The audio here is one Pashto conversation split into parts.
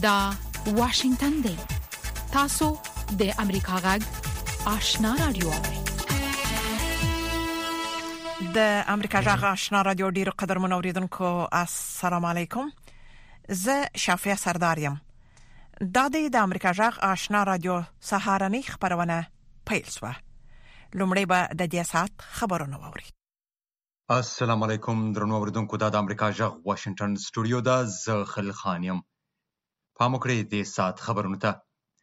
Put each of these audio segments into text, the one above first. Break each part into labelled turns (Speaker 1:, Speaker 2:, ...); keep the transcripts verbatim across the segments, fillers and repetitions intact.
Speaker 1: دا واشنگتن دی. تاسو د امریکا غږ آشنا رادیو.
Speaker 2: د امریکا غږ آشنا رادیو ډیر قدر منوریدونکو السلام علیکم. زه شافیا سردارم. دا د امریکا غږ آشنا رادیو سهارنی خبرونه پیل شوه. لومړی به د دې سات خبرونه واوري.
Speaker 3: السلام علیکم درنو اوریدونکو. دا د امریکا غږ واشنگټن سټوډیو دا زه خل خانیم. پام وکړئ د سات خبرونه ته.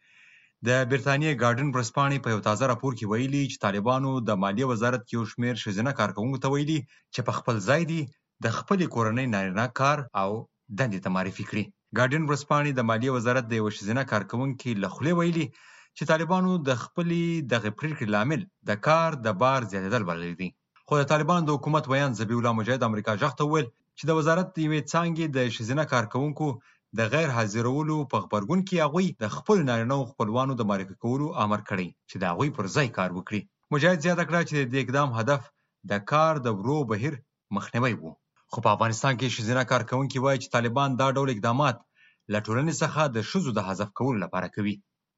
Speaker 3: د برتانیې ګارډن ورځپاڼې په یو تازه راپور کې ویلي چې طالبانو د مالیې وزارت کې یو شمېر ښځینه کارکوونکو ته ویلي چې په خپل ځای دي د خپلې کورنۍ نارینه کار او دندې ته معرفي کړي. ګارډن ورځپاڼې د مالیې وزارت د یو ښځینه کارکوونکي له خولې ویلي چې طالبانو د خپلې دغه پریکړې لامل د کار د بار زیاتېدل بللی دي. خو د طالبانو د حکومت ویان ذبیح الله مجاهد امریکا غږ ته وویل چې د وزارت د یوې څانګې د ښځینه کارکوونکو د غیر حاضرولو په غبرګون کې هغوی د خپل نارینه خپلوانو د معرفي کولو امر کړی چې د هغوی پر ځای کار وکړي. مجاهد زیاته کړه چې د اقدام هدف د کار د ورو بهیر مخنیوی و. خو په افغانستان کې ښځینه کارکوونکي وایي چې طالبان دا ډول اقدامات له ټولنې څخه د ښځو د حذف کولو لپاره کوي.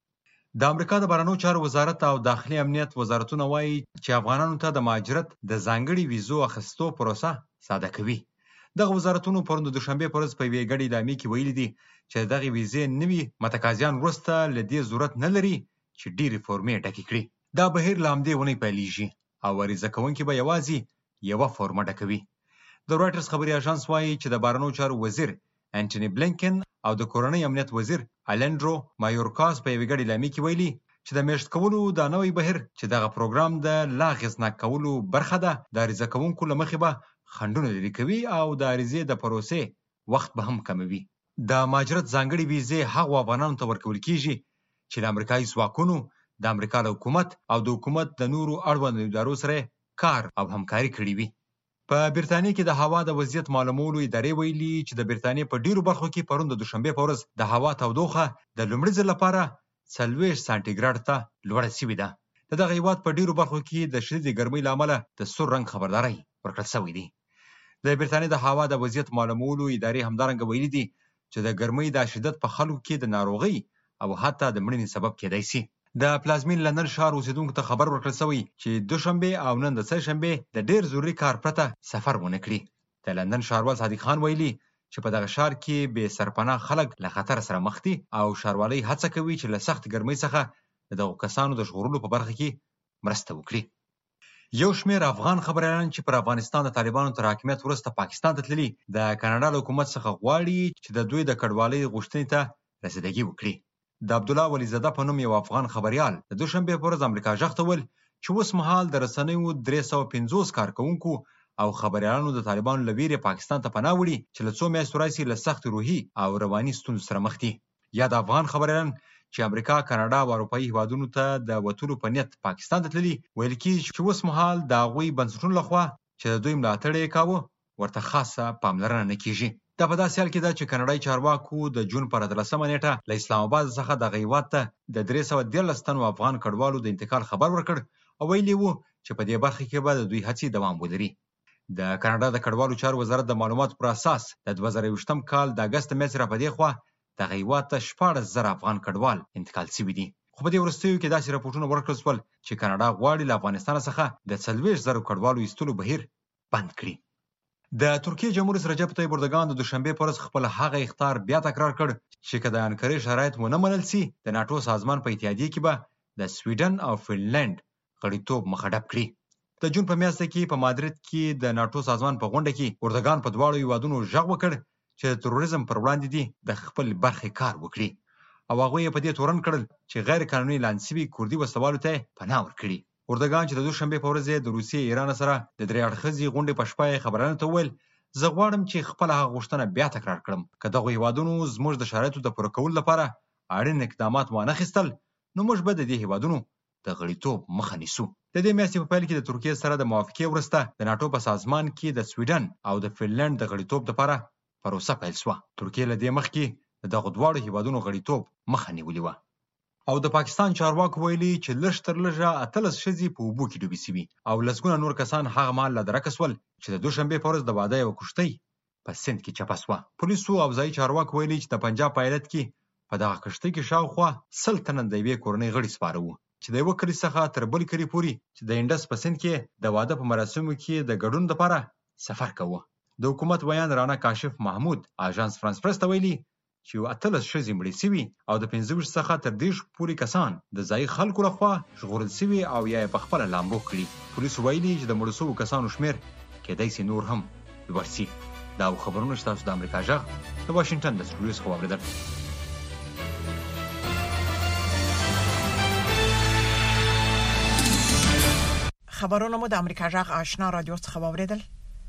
Speaker 3: د امریکا د بهرنیو چارو وزارت او داخلي امنیت وزارتونه وایي چې افغانانو ته د مهاجرت د ځانګړي ویزو اخیستو پروسه ساده کوي. دغه وزارتونو پرون د دوشنبه پر ورځ په یوې ګډې اعلامیې کې ویلي دي چې دغه ویزې نوي متقاضیان وروسته له دې ضرورت نه لري چې ډېرې فورمې ډکې کړي. دا بهیر له همدې اونۍ پیلیږي او عریضه کوونکي به یوازې یوه فورمه ډکوي. د رویټرز خبري اژانس وایي چې د بهرنیو چارو وزیر انټوني بلینکن او د کورنۍ امنیت وزیر الندرو مایورکاس په یوې ګډې اعلامیې کې ویلي چې د میاشت کولو دا نوی بهیر چې دغه پروګرام د لا اغېزناک کولو برخه ده، د عریضه کوونکو له مخې به خنډونه لرې کوي او د عریضې د پروسې وخت به هم کموي. د مهاجرت ځانګړي ویزې هغو افغانانو ته ورکول کیږي چې له امریکایي ځواکونو، د امریکا له حکومت او د حکومت د نورو اړوندو ادارو سره کار او همکاري کړې وي. په برتانیې کې د هوا د وضعیت معلومولو ادارې ویلي چې د برتانیې په ډیرو برخو کې پرون د دوشنبه په ورځ د هوا تودوخه د لومړي ځل لپاره څلوېښت سانتي ګراډ ته لوړه شوې ده. د دغه هیواد په ډیرو برخو کې د شدیدې ګرمۍ له امله د سور رنګ خبرداری ورکړل شوی دی. د برتانیې د هوا د وضعیت معلومولو ادارې همدارنګه ویلي دي چې د ګرمۍ د شدت په خلکو کې د ناروغۍ او حتی د مړینې سبب کېدای شي. د پلازمین لندن ښار اوسیدونکو ته خبر ورکړل شوی چې دوشنبه او نن د سه شنبه د ډیر ضروري کار پرته سفر ونه کړي. د لندن ښاروال صادق خان ویلي چې په دغه ښار کې بې سرپناه خلک له خطر سره مخ دي او ښاروالۍ هڅه کوي چې له سخت ګرمۍ څخه د دغو کسانو د ژغورلو په برخه کې مرسته وکړي. یو شمېر افغان خبریالان چې پر افغانستان د طالبانو تر حاکمیت وروسته پاکستان ته تللي د کاناډا له حکومت څخه غواړي چې د دوی د کډوالۍ غوښتنې ته رسیدګي وکړي. د عبدالله ولیزاده په نوم یو افغان خبریال د دوشنبه په ورځ امریکا غږ ته وویل چې اوس مهال د رسنیو درې سوه پنځوس کارکوونکو او خبریالانو د طالبانو له ویرې پاکستان ته پناه وړي چې له څو میاشتو راهیسې له سخت روحي او رواني ستونزو سره مخ دي. یا د افغان خبریالان چې امریکا، کاناډا او اروپایي هیوادونو ته د وتلو په نیت پاکستان ته تللي، ویل کېږي چې اوس مهال د هغوی بنسټونو لخوا چې د دوی ملاتړ یې کاوه ورته خاصه پاملرنه نه کېږي. دا په داسې حال کې ده چې کاناډایي چارواکو د جون پر اتلسمه نیټه له اسلام آباد څخه دغه هیواد ته د درې سوه دیارلس تنو افغان کډوالو د انتقال خبر ورکړ او ویلي وو چې په دې برخه کې به د دوی هڅې دوام ولري. د کاناډا د کډوالو چارو وزارت د معلوماتو پر اساس د دوه زره یوویشتم کال د اګست میاشتې را په دې خوا دغه هیواد ته شپاړس زره افغان کډوال انتقال شوي دي. خو په دې وروستیو کې داسې راپورټونه ورکړل شول چې کاناډا غواړي له افغانستان څخه د څلوېښت زرو کډوالو ایستلو بهیر بند کړي. د ترکیې جمهور رئیس رجب طیب اردوګان د دوشنبه په ورځ خپل هغه اخطار بیا تکرار کړ چې که د انکارې شرایط ونه منل شي د ناټو سازمان په اتحادیې کې به د سویډن او فنلنډ غړیتوب مخه ډپ کړي. د جون په میاشت کې په مادرید کې د ناټو سازمان په غونډه کې اردوګان په دواړو هیوادونو غږ وکړ چې د تروریزم پر وړاندې دي د خپل برخې کار وکړي او هغوی یې په دې تورن کړل چې غیر قانوني اعلان شوي کردي وسلوالو ته پناه ورکړي. اردوګان چې د دوشنبه په ورځ د روسیې ایران سره د درې اړخیزې غونډې په شپه یې خبرانو ته وویل زه غواړم چې خپله هغه غوښتنه بیا تکرار کړم که دغو هیوادونو زموږ د شرایطو د پوره کولو لپاره اړین اقدامات وانخیستل نو موږ به د دې هیوادونو د غړیتوب مخه نیسو. د دې میاشتې په پیل کې د ترکیې سره د موافقې وروسته د ناټو په سازمان کې د سویډن او د فنلنډ د غړیتوب لپاره پروسه پیل شوه. ترکیې له دې مخکې د دغو دواړو هیوادونو غړیتوب مخه نیولې وه. او د پاکستان چارواکو ویلي چې لږ تر لږه اتلس ښځې په اوبو کې ډوبې شوي او لسګونه نور کسان هغه مهال له درکه شول چې د دوشنبې په ورځ د واده یوه کښتۍ په سیند کې چپه شوه. پولیسو او ځایي چارواکو ویلي چې د پنجاب په ایالت کې په دغه کښتۍ کې شاوخوا سل تنه د یوې کورنۍ غړي سپاره وو چې د یوه کلي څخه تر بل کلي پورې چې د انډس په سیند کې د واده په مراسمو کې د ګډون لپاره سفر کوه. د حکومت ویان رانا کاشف محمود اژانس فرانس پرس ته ویلي چې اتلس ښځې مړې سوي او د پنځه ویشت څخه تر دېرش پورې کسان د ځایي خلکو لخوا ژغورل سوي او یا یې په خپله لامبو کړي. پولیسو ویلي چې د مړو سوو کسانو شمېر کېدای سي نور هم لوړ سي. دا خبرونه چې تاسو د امریکا غږ د واشنګټن د سټوډیو څخه واورېدل.
Speaker 2: خبرونه مو د امریکا غږ آشنا رادیو څخه واورېدل.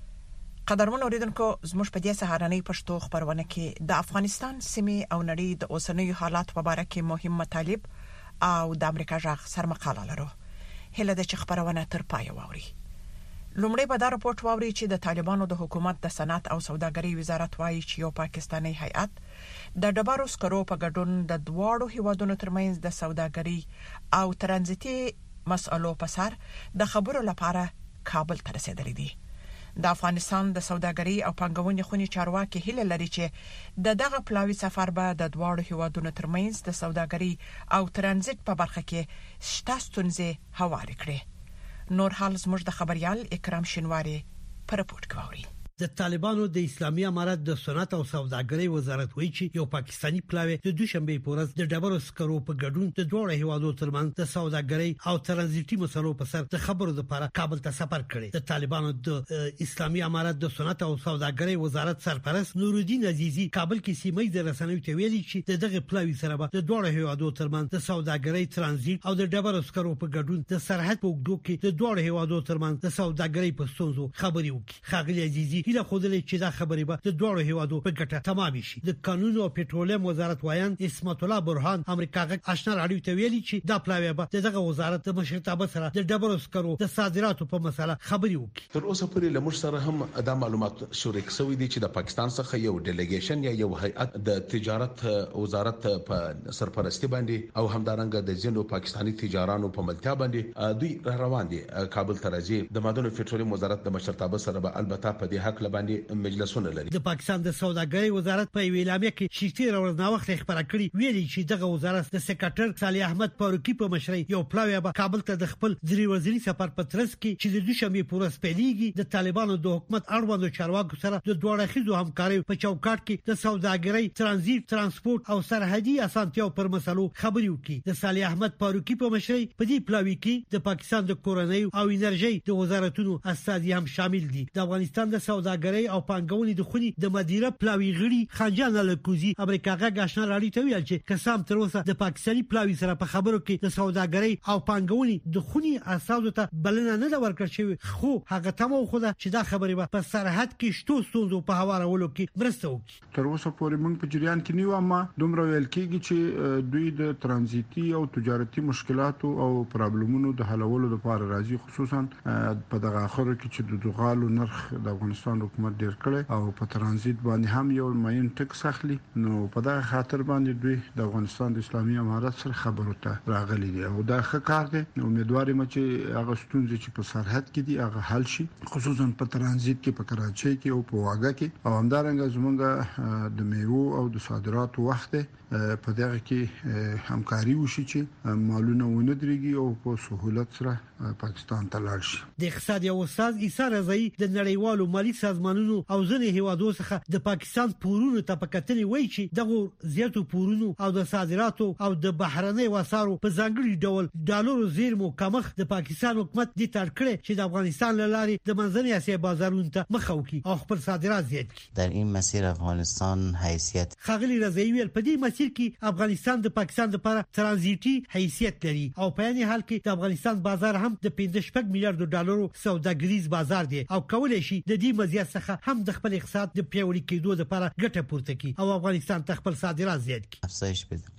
Speaker 2: قدرمن اوریدونکو زموږ په دې سهارنۍ پښتو خبرونه کې د افغانستان سیمې او نړۍ د اوسنیو حالات په اړه کې مهم مطالب او د امریکا غږ سرمقاله لرو. هله د چې خبرونه تر پای واوري. لومړی به دا راپورټ واوري چې د طالبانو د حکومت د صنعت او سوداګرۍ وزارت وايي چې یو پاکستاني هیئت د ډبرو سکرو په ګډون د دواړو هیوادونو ترمنځ د سوداګرۍ او ترانزیتي مسئلو په سر د خبرو لپاره کابل ته رسیدلی دي. د افغانستان د سوداګرۍ او پانګونې خونې چارواکي هیله لري چې د دغه پلاوي سفر به د دواړو هیوادونو ترمنځ د سوداګرۍ او ترانزیت په برخه کې شته ستونزې هوارې کړي. نور حال زموږ د خبريال اکرام شینواری پر رپورټ کوي.
Speaker 4: د طالبانو د اسلامي امارت د صنعت او سوداګرۍ وزارت وایي چې یو پاکستانی پلاوی د دوشنبه په ورځ د ډبرو سکرو په ګډون د دوه هیوادو ترمنځ د سوداګرۍ او ترانزیتي مسلو په سر د خبرو لپاره کابل ته سفر کړی. د طالبانو د اسلامي امارت د صنعت او سوداګرۍ وزارت سرپرست نورالدین عزیزی کابل کې سیمه د رسنیو ته ویلي چې دغه پلاوی سره به د دوه هیوادو ترمنځ د سوداګرۍ ترانزیت او د ډبرو سکرو په ګډون د سرحد په وګړو کې د دوه هیوادو ترمنځ د سوداګرۍ په ستونزو خبرې وکړي. خاغلی عزیزی هله خودلې چې دا خبرې به د دوه هیوادو په ګټه تمام شي. د قانون او پټرولیم وزارت وایان اسمت الله برهان امریکا غږ آشنا رادیو ته ویلي چې دا پلاوی به دغه وزارت د مشرتابه سره د ډبرو سکرو د صادراتو په مسله خبرې وکړي.
Speaker 5: تر اوسه پورې لمر سره هم دا معلومات شریک شوی دي چې د پاکستان څخه یو ډیلیګیشن یا یو هیئت د تجارت وزارت په سرپرستی باندې او همدارنګه د ځینو پاکستانی تجارانو په ملتیا باندې دوی روان دي کابل ته راځي. د معدن او پټرولیم وزارت د مشرتابه سره به البته په دې حق لباندې مجلسونه لري.
Speaker 4: د پاکستان د سوداګرۍ وزارت په اعلامیه کې شتیر ورځ نو وخت خبره کړې ویلي چې دغه وزارت د سکرټر صالح احمد فاروقي په مشرۍ یو پلاوی به کابل ته د خپل ځری وزیري سفر په ترڅ کې چې د دوشنبه په ورځ پیلېږي د طالبانو د حکومت اړوندو چارواکو سره د دوه اړخیزو همکارۍ په چوکاټ کې د سوداګرۍ ترانزیت ترانسپورت او سرحدي اسانتیاو پر مسلو خبرې وکړي. د صالح احمد فاروقي په مشرۍ په دې پلاوی کې د پاکستان د کورنۍ او انرژي د وزارتونو استازي هم شامل دي. د افغانستان د سوداګرۍ او پانګونې د خوني د مدیره پلاوی غړي خنجان الکوزي امریکا غږ آشنا رادیو ته ویل چې قسم تر اوسه د پاکستاني پلاوی سره په خبرو کې د سوداګرۍ او پانګونې د خوني اساسو ته بلنه نه ورکړ شوی خو هغه تمو خو دا چې دا خبره په سرحد کې شتو ستونزو په هوارولو کې مرسته وکړي.
Speaker 6: تر اوسه پورې موږ په جریان کې نیو اما دومره ویل کېږي چې دوی د ترانزیتي او تجارتي مشکلاتو او پرابلمونو د حلولو لپاره راځي. خصوصا په دغه اخر کې چې د دوغالو نرخ د افغانستان حکومت ډیر کړي او په ترانزیت باندې هم یو ماین ټکس اخلي. نو په دغه خاطر باندې دوی د افغانستان د اسلامي امارت سره خبرو ته راغلي دي او دا ښه کار دی. امیدوار یم چې هغه ستونزې چې په سرحد کې دي هغه حل شي، خصوصا په ترانزیت کې په کراچۍ کې او په واګه کې او همدارنګه زمونږ د میوو او د صادراتو وخت په دغه کې همکاري وشي چې مالونه ونه درېږي او په سهولت سره پاکستان ته لاړ شي.
Speaker 4: د اقتصاد یو استاد عیسی رضایی د نړیوالو مالی سازمانونو او ځینې هیوادو څخه د پاکستان پورونو ته په کتنې وایي چې دغه زیاتو پورونو او د صادراتو او د بهرنۍ وسارو په ځانګړي ډول ډالرو زیرمو کمښت د پاکستان حکومت د تر کړې چې د افغانستان لارې د منځنۍ اسیا بازارونو ته مخ وکړي او خپل صادرات زیات کړي.
Speaker 7: در این مسیر افغانستان حیثیت
Speaker 4: خاغلی رضایی ویل په دې مسیر کې افغانستان د پاکستان لپاره ترانزیتي حیثیت لري او په یاني حال کې د افغانستان بازار هم د پنځه شپږ میلیارډ ډالرو سوداګریز بازار دی او کولای شي د دې مزیت څخه هم د خپل اقتصاد د پیاوړي کېدو لپاره ګټه پورته کړي او افغانستان ته خپل صادرات زیات کړي.
Speaker 7: افزایش بده.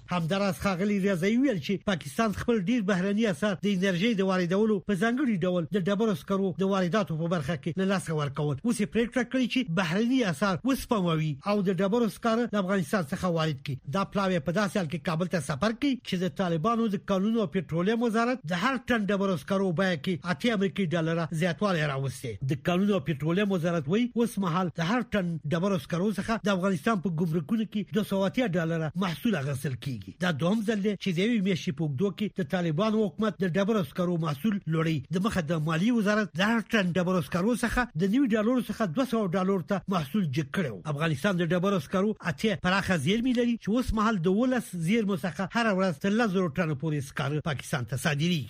Speaker 4: همداراز خاغلی ریاضي ویل چې پاکستان خپل ډیر بهرني اسعار د انرژي د واردولو په ځانګړي ډول د ډبرو سکرو د وارداتو په برخه کې له لاسه ورکول. اوس یې پریکړه کړې چې بهرني اسعار وسپموي او د ډبرو سکرو د افغانستان څخه وارد کړي. دا پلاوی په داسې حال کې کابل ته سفر کوي چې د طالبانو د قانون او پټرولیم وزارت د هر ټن ډبرو سکرو بیه کې اته امریکایي ډالر زیاتوالی راوستي. د قانون او پټرولیم وزارت وایي اوس مهال د هر ټن ډبرو سکرو څخه د افغانستان په ګمرکونو کې دوه سوه اتیا ډالر محصول اخیستل کیږي. دا دوهم ځل دی چې د یوې میاشتې په اوږدو کې د طالبانو حکومت د ډبرو سکرو محصول لوړوي. د مخه د مالیې وزارت د هر ټن ډبرو سکرو څخه د نوي ډالرو څخه دوه سوه ډالر ته محصول جګ کړو. افغانستان د ډبرو سکرو اته پراخه زیرمې لري چې اوس مهال د ولس زیرمو څخه هر ورځ تر لس زره ټنو پورې سکرو پاکستان ته صادرېږي.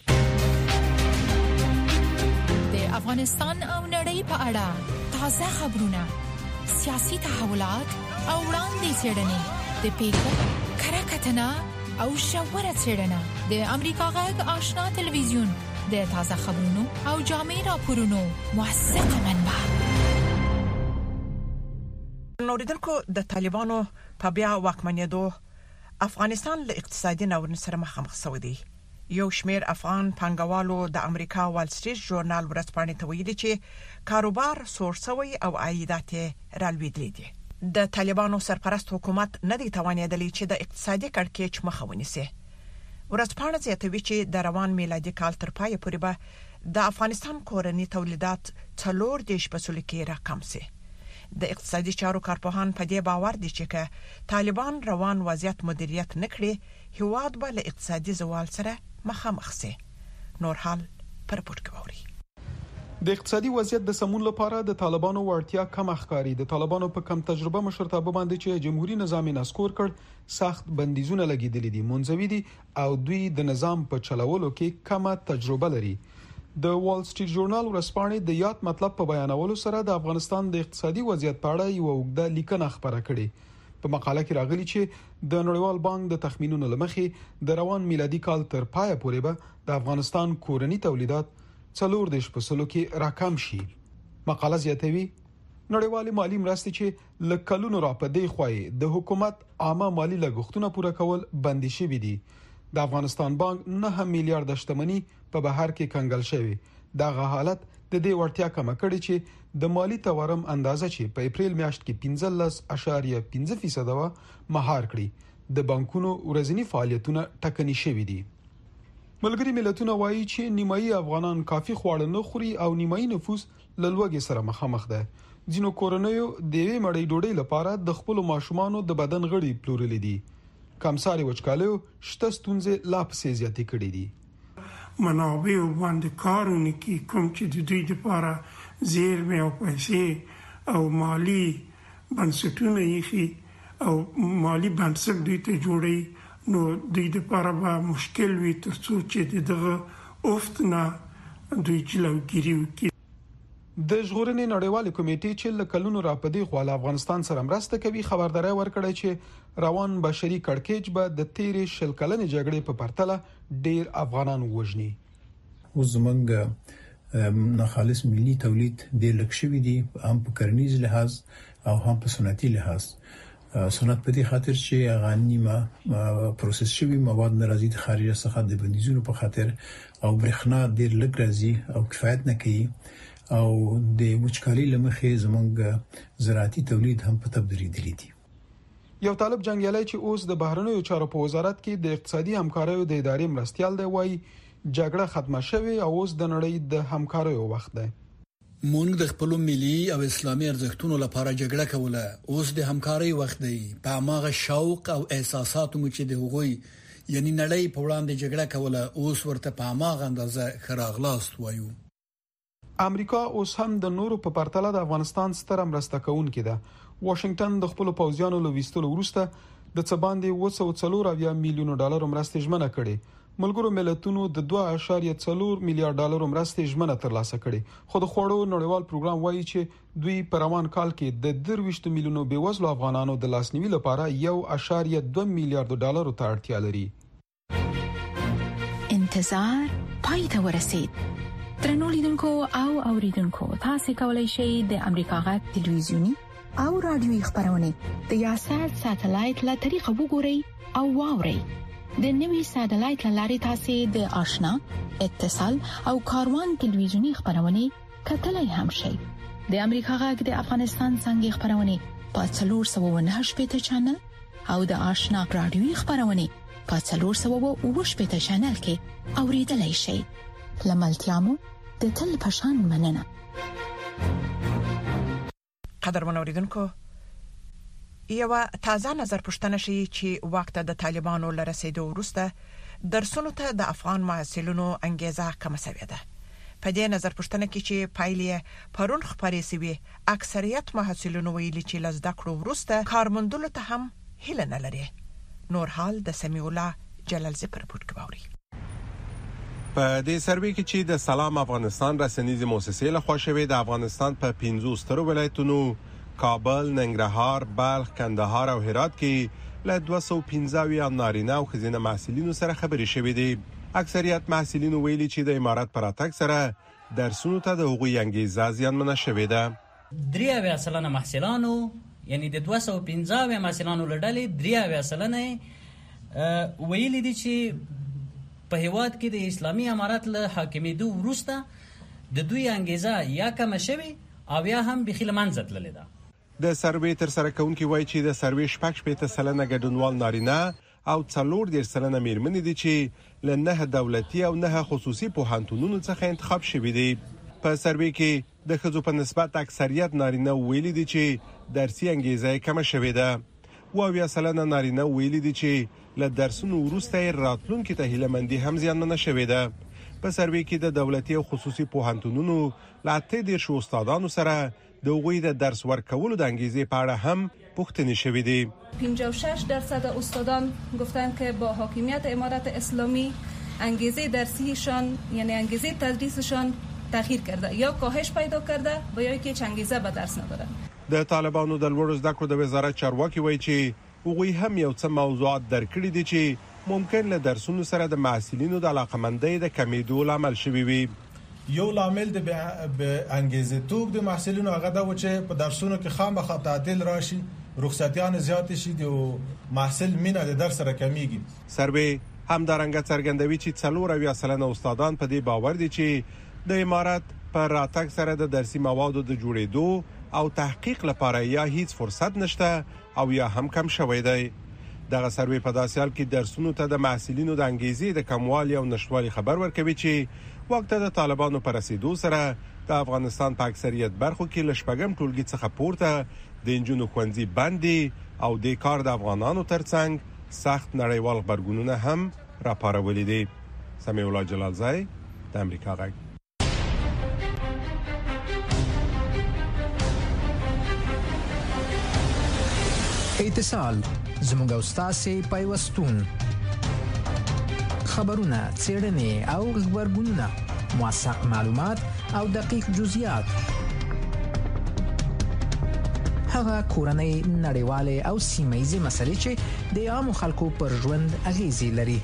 Speaker 1: د افغانستان او نړۍ په اړه تازه خبرونه، سیاسي تحولات او وړاندې څېړنې د پیښو کره کتنه او ژوره څېړنه د امریکا غږ آشنا تلویزیون د تازه خبرونو او جامع راپورونو موثقه منبع.
Speaker 2: نوریدونکو د طالبانو په بیا واکمنېدو افغانستان له اقتصادي ناورین سره مخامخ شوی دی. یو شمیر افغان پانګوالو د امریکا وال سټریټ ژورنال ورځپاڼې ته ویلي چې کاروبار سورسوي او عایدات رالوېدلي دي. د طالبانو سرپرست حکومت نه دی توانېدلی چې د اقتصادي کړکېچ مخه ونیسي. ورځپاڼه زیاتوي چې د روان میلادي کال تر پایه پورې به د افغانستان کورني تولیدات څلور دیش په سلو کې راکم شي. د اقتصادي چارو کارپوهان په دې باور دي چې که طالبان روان وضعیت مدیریت نکړي هیواد به له اقتصادي زوال سره مخامخ شي. نور حال پر پورت کوي.
Speaker 8: د اقتصادي وضعیت د سمون لپاره د طالبانو وړتیا کم ښکاری. د طالبانو په کم تجربه مشرتابه باندې چې جمهوریت نظام نسکور کړ سخت بندیزونه لګیدلې دي، منځوي دي او دوی د نظام په چلولو کې کمه تجربه لري. د وال سټریټ ژورنال ورځپاڼې د یاد مطلب په بیانولو سره د افغانستان د اقتصادي وضعیت په اړه یو اوږده لیکنه خبره کړې. په مقاله کې راغلي چې د نړیوال بانک د تخمینونو لمخې د روان میلادي کال تر پایه پورې به د افغانستان کورني تولیدات څلور دیش په سلو کې راکم شي. مقاله زیاتوي نړیوال مالی مرستې چې لکلونو را پدې خوای د حکومت عامه مالی لګښتونه پوره کول بندي شوی دي. د افغانستان بانک نه میلیارډ شتمنۍ په بهر کې کنګل شوی. دغه حالت د دې وړتیا کم کړي چې د مالی تورم اندازه چې په اپریل میاشت کې پنځلس اشاریه پنځه فیصد و مهار کړي. د بانکونو ورځنی فعالیتونه ټکني شوي دي. ملګری ملتونه وایي چې نیمایي افغانان کافي خواړه نه خوري او نیمایي نفوس له لوږې سره مخامخ ده. ځینو کورنیو د یوې مړۍ ډوډۍ لپاره د خپل ماشومانو د بدن غړي پلورل دي. کمساري وچکالیو شته ستونزې لا پسې زیاتې کړې دي.
Speaker 9: منابع باندې کارونه کې کوم چې د دوی لپاره زیرمې او پیسې او مالی بنسټونه یې او مالی بنسټ دوی ته جوړي نو دوی د لپاره به مشکل وي ترڅو چې دغه افت نه دوی جلوګیری وکړي.
Speaker 8: د ژغورنې نړیوال کمیټې چې له کلونو را پدې خو افغانستان سره مرسته کوي خبرداري ورکړه چې روان بشري کړکېچ به د تیرې شل کلنې جګړې په پرتله ډیر افغانان وژني.
Speaker 10: وزمنګ ناخالص ملي تولید د لکشوي دي هم په کرنیز لحاظ او هم په صنعتي لحاظ. صنعت په دې خاطر چې غنیمه پروسس شوی مواد ناراضي د خارج څخه د بندیزونو په خاطر او برېښنا ډیر لږ راځي او کفایت نه کوي او د وچکالۍ لمخې زمونږ زراعتي تولید هم په تبدیلی دي.
Speaker 8: یو طالب جنگیالي چې اوس د بهرنیو چارو په وزارت کې د اقتصادي همکاریو د ادارې مرستيال دی وایي جګړه ختمه شوه او اوس د نړۍ د همکاریو وخت دی.
Speaker 11: مونږ د خپل ملي او اسلامي ارزښتونو لپاره جګړه کوله. اوس د همکاري وخت دی. په هغه شوق او احساساتو مو چې د هغوی یعنی نړۍ په وړاندې جګړه کوله اوس ورته په هغه اندازه خراغلاست وایو.
Speaker 8: امریکا اوس هم د نورو په پرتله د افغانستان ستر مرسته کوونکې ده. واشنگټن د خپل پوځیانو له ویستلو وروسته د څه باندې اوه سوه څلور میلیون ډالر مرسته ژمنه کړې. ملګرو ملتونو د دوه اشاریه څلور میلیارډ ډالر مرستې ژمنه ترلاسه کړې. خو د خوړو نړیوال پروګرام وایي چې دوی په روان کال کې د درویشت میلیونو بیوزلو افغانانو د لاسنیوي لپاره یو اشاریه دوه میلیارډ ډالر ته اړتیا لري.
Speaker 1: انتظار پای ته ورسید. ترنو لیدونکو او اوریدونکو تاسو کولی شئ د امریکا غږ ټلویزیونی او رادیوي خبرونه د یاشر ساتلایت له طریقو وګورئ او واورئ. د نوي ساتلایت لارې تاسو د آشنا اتصال او کاروان ټلویزیونی خبرونه کتلای هم شئ. د امریکا غږ د افغانستان څنګه خبرونه په څلور سوه او نهه شپږ چنل او د آشنا رادیوي خبرونه په څلور سوه او اووه شپږ چنل کې اوریدلای شئ. لملتيامو د تل پشان مننه.
Speaker 2: قدرمن اوریدونکو، یو تازه نظر پوښتنه شي چې وخت د طالبانو لرسېدو وروسته درسونو ته د افغان محصلینو انګیزه کم شوې ده. په دې نظر پوښتنه کې چې پایلې پرون خبرې سوي، اکثریت محصلینو ویلي چې لزده کړو وروسته کارمندلو ته هم هیله نه لري. نور حال د سمیع الله جلالزی پر پورت کوي.
Speaker 12: په دې سروې کې چې د سلام افغانستان رسنیزي مؤسسې له خوا شوې د افغانستان په پنځو سترو ولایتونو کابل، ننګرهار، بلخ، کندهار او هرات کې له دوه سوه او پنځه نارینه او ښځینه محصلینو سره خبرې شوې دي. اکثریت محصلینو ویلي چې د امارات پر اتګ سره درسونو ته د حقوقي انګیزه زیانمنه شوې ده.
Speaker 13: درې اویا سلنه محصلانو، یعنی د دوه سوه او پنځه محصلانو لړلې درې اویا سلنه ویلي دي چې په هیواد کې د اسلامي امارات له حاکمیدو وروسته د دوی انګیزه یا کم شوي او یا هم بخیل منځت للی ده.
Speaker 12: د سروې تر سره کوونکی وایي چې د سروې شپږ شپږ سلنه ګډونوال نارینه او څلور دېرش سلنه میرمنې دي چې له نه دولتي او نه خصوصي پوهنتونونو څخه انتخاب شوي دي. په سروې کې د ښځو په نسبت اکثریت نارینه ویلي دي چې درسي انګیزه کم شوې ده. و اویا سلنه نارینه ویلي دي چې له درسونو وروسته راتلونکي ته هیلهمندي هم زیانمنه شوې ده. په سروې کې د دولتي او خصوصي پوهنتونونو له اته دېرش استادانو سره د هغوی د درس ورکولو د انګیزې په اړه هم پوښتنې شوې دي.
Speaker 14: پنځاه و شش درصد استادان گفتن که با حاکمیت امارت اسلامی انگیزه درسیشان یعنی انگیزه تدریسشان تغییر کرده یا کاهش پیدا کرده و یا اینکه انگیزه به درس ندارن.
Speaker 12: د طالبانو د لوړو زده کړو د وزارت چارواکي وایي چې هغوی هم یو څه موضوعات درکړي دي چې ممکن له درسونو سره د محصلینو د علاقمندۍ د کمیدو لامل شوي وي.
Speaker 15: یو لامل د انګیزه توپ د محصلینو هغه دا و چې په درسونو کې خامخا تعطیل راشي، رخصتیان زیات شي، د محصل مینه د درس سره کمیږي.
Speaker 12: سروې همدارنګه څرګندوي چې څلور اویا سلنه استادان په دې باور دي چې د امارات پر راتګ سره د درسي موادو د جوړېدو او تحقیق لپاره یا هیڅ فرصت نشته او یا هم کم شوی دی. دغه سروې په داسې حال کې درسونو ته د محصلینو د انګیزې د کموالي او نشټوالي خبر ورکوي چې وخت د طالبانو پر رسیدو سره د افغانستان په اکثریت برخو کې لشپږم ټولګي څخه پورته د انجونو ښوونځي بندي او د کار د افغانانو ترڅنګ سخت نړیوال خبرګونونه هم راپارولي دي. سمیع الله جلالزی، د امریکا غږ.
Speaker 16: اتصال زموږ او ستاسو پیوستون، خبرونه، څېړنې او خبرګونونه، موثق معلومات او دقیق جزئیات، هغه کورنۍ، نړیوالې او سیمه ییزې مسلې چې د عامو خلکو پر ژوند اغیزې لري.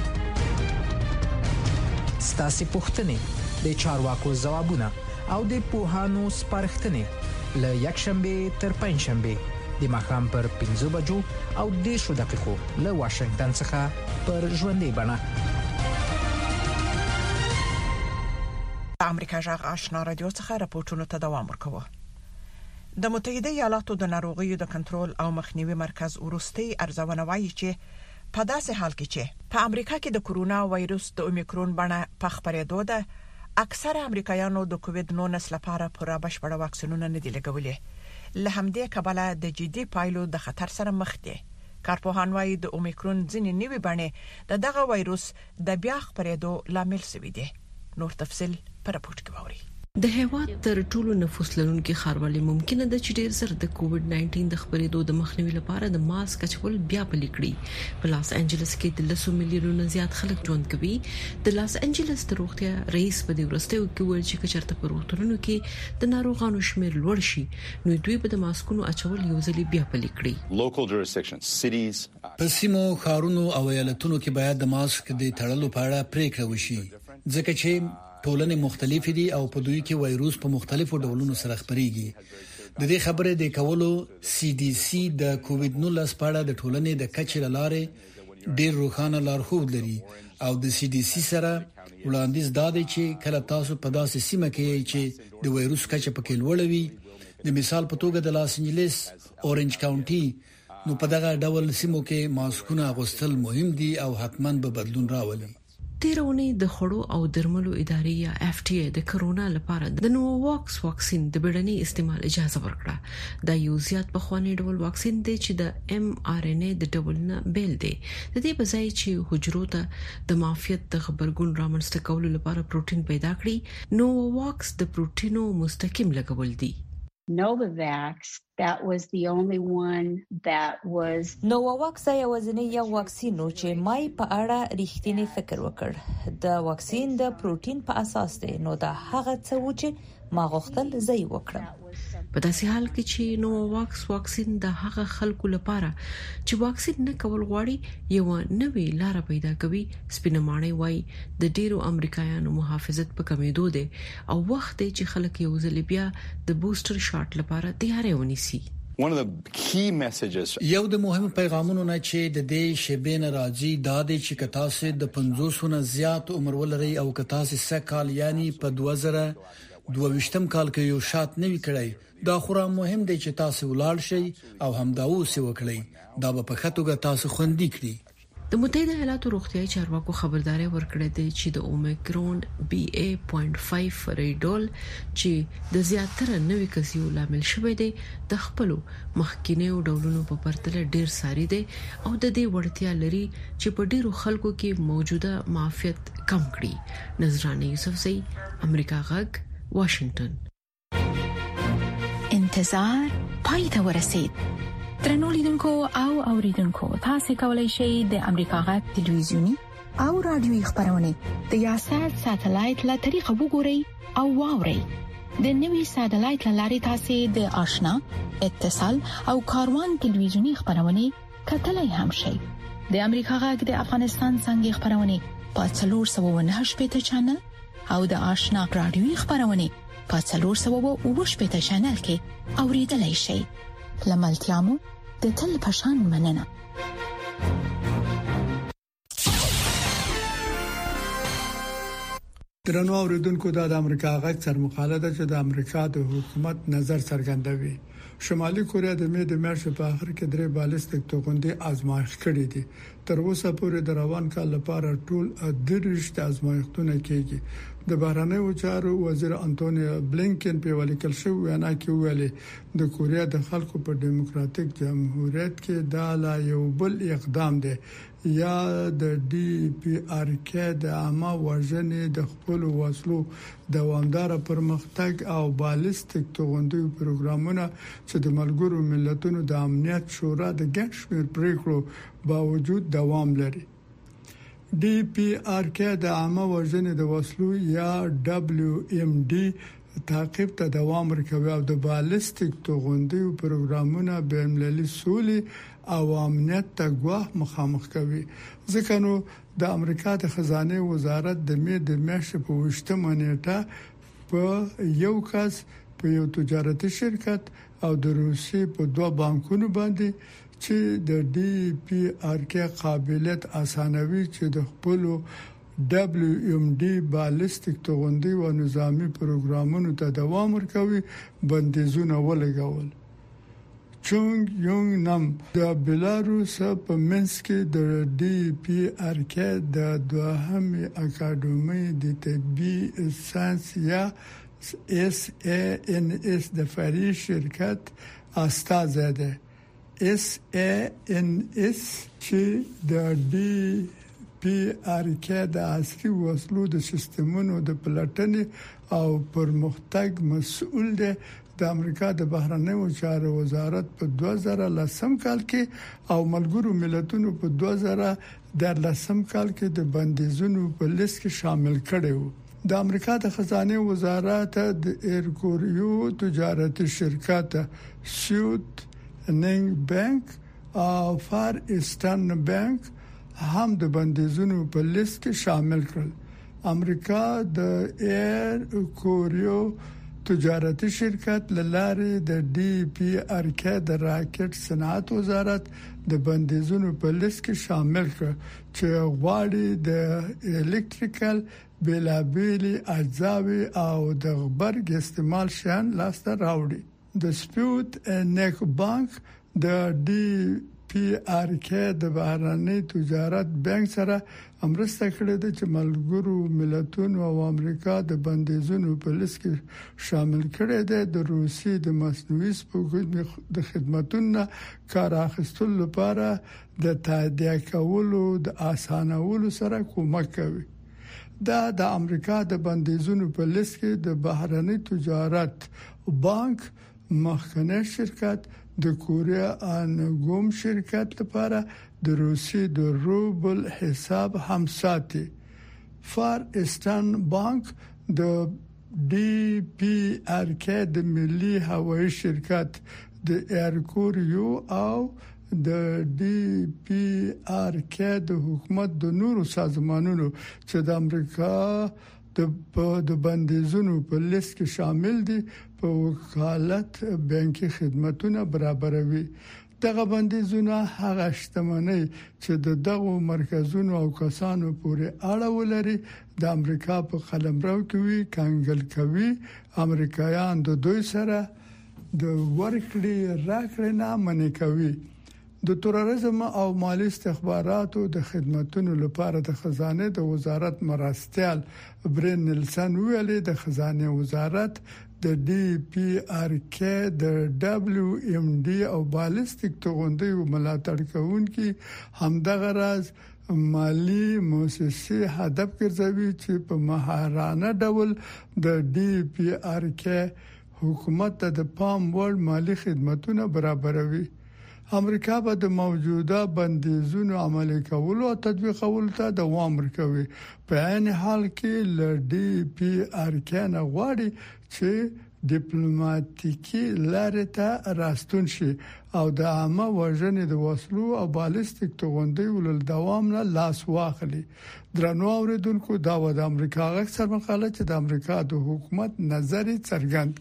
Speaker 16: ستاسو پوښتنې، د چارواکو ځوابونه او د پوهانو سپارښتنې له یکشنبه تر پنځشنبه د ماښام پر پنځه بجو او دېرش دقیقو له واشنگټن څخه پر ژوندۍ بڼه.
Speaker 2: د امریکا غږ آشنا رادیو څخه راپورټونو ته دوام ورکوه. د متحده ایالاتو د ناروغیو د کنټرول او مخنیوي مرکز وروستي ارزونه وايي چې په داسې حال کې چې په امریکا کې د کورونا وایروس د اومیکرون بڼه په خپرېدو ده، اکثر امریکایانو د کووید نولس لپاره پوره بشپړ واکسینونه نه دي لګولي. له همدې کبله د جدي پایلو د خطر سره مخ دي. کارپوهان وايي د اومیکرون ځینې نوې بڼې د دغه وایروس د بیا خپرېدو لامل شوي دي. نور تفصيل پر راپورټ کې ووري.
Speaker 17: د هیواد تر ټولو نفوس لرونکي ښاروالۍ ممکنه ده چې ډیر زر د کووډ نایټین د خبرېدو د مخنیوي لپاره د ماسک اچول بیا پلي کړي. په لاس انجلس کې د لسو میلیونونو زیات خلک ژوند کوي. د لاس انجلس د روغتیا رئیس په دې ورستیو کې ویل چې کچرته په روغتونونو کې د ناروغانو شمیر لوړ شي نو دوی به د ماسکونو اچول یو ځل بیا پلي کړي.
Speaker 11: په سیمو، ښارونو او ایالتونو کې باید د ماسک د تړلو په اړه پریکړه وشي، ځکه چې ټولنې مختلفې دي او په دوی کې وایروس په مختلفو ډولونو سره خپريږي. د دې خبرې د کولو سی ډي سي د کووډ نولس په اړه د ټولنې د کچې لاره ډېر روښانه لارښود لري او د سی ډي سي سره وړاندیز دادی چې کله تاسو په داسې سیمه کې چې د وایروس کچه پکې لوړه وي د مثال په توګه د لاس انجلس اورنج کاونټي نو په دغه ډول سیمو کې ماسکونه اغوستل مهم دي او حتماً به بدلون راولي.
Speaker 17: تیرونه د خړو او درملو ادارې یا اف ټي ای د کرونا لپاره د نوواکس واکسین د بیړني استعمال اجازه ورکړه. دا یو زیات په خواني ډول واکسین دی چې د ام ار ان ای د ډول نه بیل دی. د دې په ځای چې حجرو ته د معافیت د خبرګون رامنځته کولو لپاره پروتین پیدا کړي، نوواکس د پروتینو مستقیم لګول دي.
Speaker 18: Novavax, that was the only one that was
Speaker 19: Novavax یوازینی یو واکسین و چې مای په اړه ریښتینی فکر وکړ. د واکسین د پروتین په اساس دی، نو دا هغه څه و چې ما غوښتل زه یې وکړم.
Speaker 17: په داسې حال کې چې نوواکس واکسین د هغه خلکو لپاره چې واکسین نه کول غواړي یو نوې لار پیدا کوي. سپینمانه وای د ډیرو امریکایانو محافظت په کمیدو دي او وخت دی چې خلک یو ځل بیا د بوستر شاټ لپاره تیاری ونیسي.
Speaker 20: One of the key messages
Speaker 11: یو د مهم پیغامونو نه چې د دې شبین راځي دا دی چې کتاسه د پنځوس نه زیات عمر ولري او کتاسه سکال یعنی په دوه زره دوه ویشتم کال کې یو شات نوي کړی. دا خورا مهم دی چې تاسو ولاړ شئ او همدا اوسې وکړئ. دا به په خطوګه تاسو خوندي کړي.
Speaker 17: د متحده ایالاتو روغتیايي چارواکو خبرداري ورکړه دی چې د اومیکرون بي اي پوینټ پنځه ریډول چې د زیاتره نوي کسیو لامل شوی دی د خپل مخکینیو ډولونو په پرتله ډیر ساري دی او د دې وړتیا لري چې په ډیرو خلکو کې موجوده معافیت کم کړي. نظرانه یوسفزئی، امریکا غږ، واشنگټن.
Speaker 1: انتظار پای ته ورسید. درنو لیدونکو او اوریدونکو، تاسو کولی شئ د امریکا غږ ټلویزیونی او رادیوي خبرونه د یاشات ساتلایت له طریقو وګورئ او واورئ. د نوي ساتلایت لارې تاسو د آشنا، اتصال او کاروان ټلویزیونی خبرونه کتلای هم شئ. د امریکا غږ د افغانستان څنګه خبرونه په څلور سوه و نهه شپږ چینل او د آشنا رادیوي خبرونه په څلور سوه و اووه شپږ چینل کې اوریدلای شئ. لملتيامو د تل پشان مننه.
Speaker 21: درنو اوریدونکو، دا د امریکا غږ سر مقاله ده چې د امریکا د حکومت نظر څرګندوي. شمالي کوریا د مې د میاشتې په اخر کې درې بالستیک توغندي آزمایښت کړې دي. تر اوسه پورې د روان کال لپاره ټول درشت آزمایښتونه کېږي. د بهرنیو چارو وزیر انټونی بلینکن په ولیکل شو وینا کې ویلي د کوریا د خلکو په دیموکراتیک جمهوریت کې دا لا یو بل اقدام دی یا د ډي پی آر کې د عامه وژنې د خپل وسلو دوامدار پرمختګ او بالستیک توغندي پروګرامونه چې د ملګرو ملتونو د امنیت شورا د ګډ شمیر پریکړو باوجود دوام لري. ډي پی آر کې د عامه وژنې د وسلو یا دبليو ایم ډي تعقیب ته دوام ورکوي او د بالستیک توغندي پروګرامونه بین‌المللي سولې او امنیت ته ګواښ مخامخ کوي. ځکه نو د امریکا د خزانه وزارت د مې د میاشتې په وشتمه نیټه په یو کس په یو تجارتي شرکت او د روسي په دوه بانکونو باندې چې د ډي پی آر کې قابلیت اسانوي چې د خپل دبليو ایم ډي بالستیک توغندي او نظامی پروګرامونو ته دوام ورکوي بندیزونه ولګول. چونګ یونګ نام د بلاروس په منسک کې د ډي پی آر کې د دوهمې اکاډمي د طبي ساينس یا اس ای ان اس د فري شرکت استاد ده. اس ای ان اس چې د ډي پی آر کې د عصري وسلو د سیستمونو د پلاتنې او پرمختګ مسؤل دی. د امریکا د بهرنیو چارو وزارت په دوه زره لسم کال کې او ملګرو ملتونو په دوه زره دلسم کال کې د بندیزونو په لیست کې شامل کړي وو. د امریکا د خزانه وزارت د ایرکوریو تجارتي شرکت سیوت ننګ بانک او فار ایسټرن بانک هم د بندیزونو په لیست کې شامل کړل. امریکا د ایرکوریو تجارتي شرکت لاره د ډي پی آر کې د راکټ صنعت وزارت د بندیزونو په لیست کې شامل کړ چې غواړي د الکتریکل بلابلی اجزاوي او د غبرګ استعمال شان لاسته راوړي. د سپیوت نیک بانک د ډي پی آر کې د بهرنی تجارت بانک سره امرسته کړې ده چې ملګرو ملتونو او امریکا د بندیزونو په لیست کې شامل کړي ده. د روسي د مصنوعي سپوږمۍ د خدماتو کار اخیستلو لپاره د تادیه کولو د اسانولو سره کومک کوي. دا د امریکا د بندیزونو په لیست کې د بهرنی تجارت بانک مخکنی شرکت د کوریا انګوم شرکت لپاره د روسي د روبل حساب هم ساتي. فار ایسټرن بانک د ډي پی آر کې د ملي هوایي شرکت د ایرکوریو او د ډي پی آر کې د حکومت د نورو سازمانونو چې د امریکا د بندیزونو په لیست کې شامل دي په وکالت بانکي خدماتونه برابروي. دغه بندیزونه هغه شتمنۍ چې د دغه مرکزونو او کسانو پورې اړه ولري د امریکا په قلمرو کې وی کانګل کوي. امریکایان د دوی سره د ورکړې راکړې نه منې کوي. د تروریزم او مالی استخباراتو د خدماتو لپاره د خزانه د وزارت مرستيال برین نیلسن ویلي د خزانه وزارت د ډي پی آر کې د دبليو ام ډي او بالستیک توغندي ملاتړ کوونکي همدغه راز مالی موسسه هدف ګرځوي چې په مهارانه ډول د ډي پی آر کې حکومت د پام وړ مالی خدماتونه برابروي. امریکا به د موجوده بندیزونو عملي کولو او تطبیقولو ته دوام ورکوي. په عین حال کې ل ډي پی آر کې نه غواړي چې ډیپلوماټیکي لارې ته راستون شي او د عامه وژنې د وسلو او بالستیک توغندي ولل دوام نه لاس واخلي. درنو اوریدونکو دا و د امریکا غږ سره مقاله چې د امریکا د حکومت نظر څرګند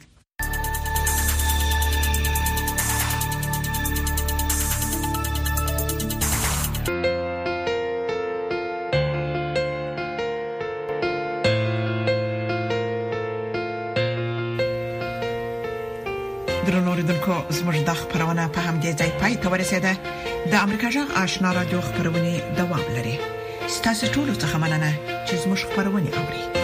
Speaker 2: درنوریدونکو زموږ د خبرونه په هم دي ځای پای ته ورسیده. د امریکا جغ آشنا رادیو خبرونه دوام لري. ستاسو ټول څه مننه چې زموږ خبرونه اوري.